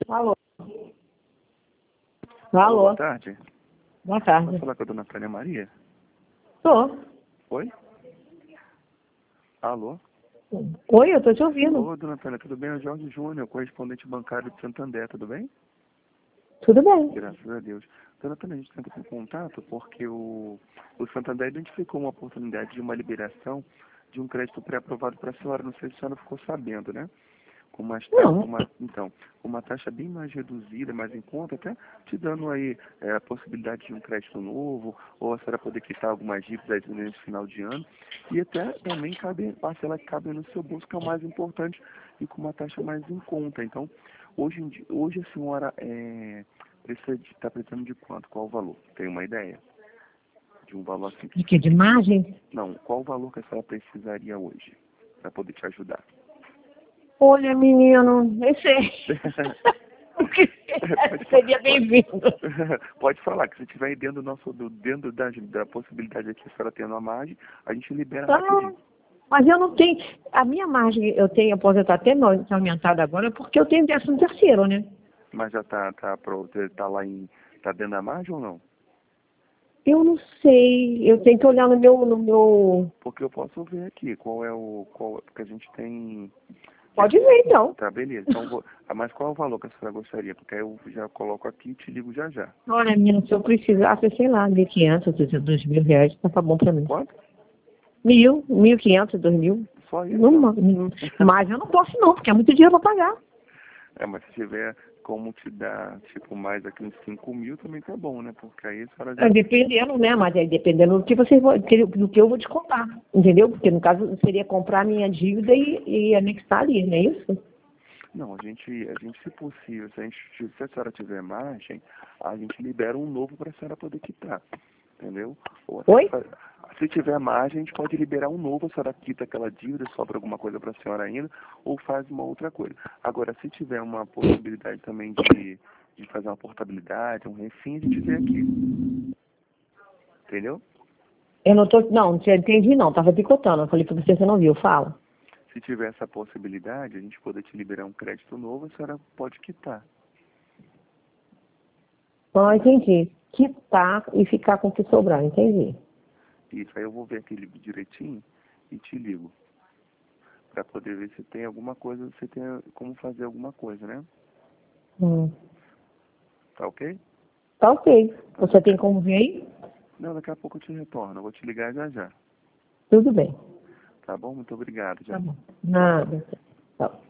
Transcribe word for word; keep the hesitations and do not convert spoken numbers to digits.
Alô? Alô, boa Alô? tarde. Boa Posso tarde. falar com a dona Tânia Maria? Tô. Oi? Alô? Oi, eu tô te ouvindo. Ô, dona Tânia, tudo bem? É o Jorge Júnior, correspondente bancário de Santander, tudo bem? Tudo bem. Graças a Deus. Dona Tânia, a gente tenta com contato porque o, o Santander identificou uma oportunidade de uma liberação de um crédito pré-aprovado para a senhora. Não sei se a senhora ficou sabendo, né? Com uma, ta- Não. uma, então, uma taxa bem mais reduzida, mais em conta, até te dando aí é, a possibilidade de um crédito novo, ou a senhora poder quitar algumas dívidas aí nesse final de ano, e até também cabe, parcela que cabe no seu bolso, que é o mais importante, e com uma taxa mais em conta. Então, hoje, em dia, hoje a senhora é, precisa de, está precisando de quanto? Qual o valor? Tem uma ideia? De um valor assim? De que? De margem? Não, qual o valor que a senhora precisaria hoje, para poder te ajudar? Olha, menino, nem sei. Pode, Seria pode, bem-vindo. pode falar que se tiver aí dentro, do nosso, do, dentro da, da possibilidade aqui, a senhora tendo a margem, a gente libera Ah, rapidinho. mas eu não tenho. A minha margem, eu tenho, eu posso estar até no- aumentada agora, porque eu tenho décimo terceiro, né? Mas já tá, tá, pro, tá lá em, tá dentro da margem ou não? Eu não sei. Eu tenho que olhar no meu. No meu... Porque eu posso ver aqui qual é o, qual, porque a gente tem, Pode ver, então. tá, beleza, então vou, ah, mas qual é o valor que a senhora gostaria? Porque aí eu já coloco aqui e te ligo já já. Olha, menino, se eu precisasse, sei lá, mil e quinhentos, dois mil reais, tá bom pra mim. Quanto? Mil, mil e quinhentos, dois mil. Só isso? Não, não, mas eu não posso não, porque é muito dinheiro pra pagar. É, mas se tiver como te dar, tipo, mais aqui uns cinco mil, também tá bom, né? Porque aí a senhora É, já... dependendo, né? Mas é dependendo do que você vão- do que eu vou descontar. Entendeu? Porque no caso seria comprar a minha dívida e, e anexar ali, não é isso? Não, a gente, a gente, se possível, se a, gente, se a senhora tiver margem, a gente libera um novo para a senhora poder quitar, entendeu? Ou até Oi? fa- se tiver margem, a gente pode liberar um novo, a senhora quita aquela dívida, sobra alguma coisa para a senhora ainda, ou faz uma outra coisa. Agora, se tiver uma possibilidade também de, de fazer uma portabilidade, um refim, a gente vê aqui, entendeu? Eu não tô. Não, não entendi não, tava picotando. Eu falei pra você, você não viu, fala. Se tiver essa possibilidade, a gente poder te liberar um crédito novo, a senhora pode quitar. Não, entendi. Quitar e ficar com o que sobrar, entendi. Isso, aí eu vou ver aquele direitinho e te ligo. Para poder ver se tem alguma coisa, se tem como fazer alguma coisa, né? Hum. Tá ok? Tá ok. Então, Você daqui tem a... como ver aí? Não, daqui a pouco eu te retorno. Eu vou te ligar já já. Tudo bem. Tá bom? Muito obrigado. Já. Tá bom. Nada. Tchau.